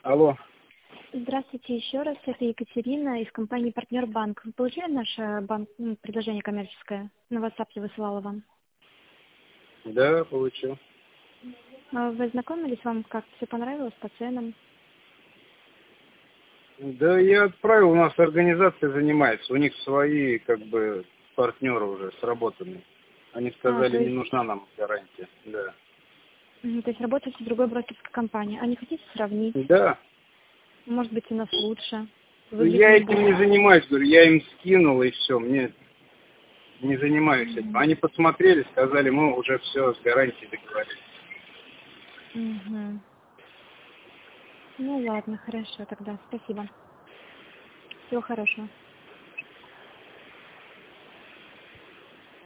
Алло. Здравствуйте еще раз. Это Екатерина из компании «Партнер Банк». Вы получили наше предложение коммерческое? На WhatsApp я высылала вам. Да, получил. Вы ознакомились? Вам как все понравилось по ценам? Да, я отправил, у нас организация занимается, у них свои, партнеры уже сработанные. Они То сказали, не есть, нужна нам гарантия. Да. то есть работаете в другой брокерской компании. А не хотите сравнить? Да. Может быть, у нас лучше. Ну, Выгоднее я этим не будет. занимаюсь, говорю, я им скинул и все, мне не занимаюсь этим. Они посмотрели, сказали, мы уже все с гарантией договорились. Мгм. Ну ладно, хорошо тогда. Спасибо. Всего хорошего.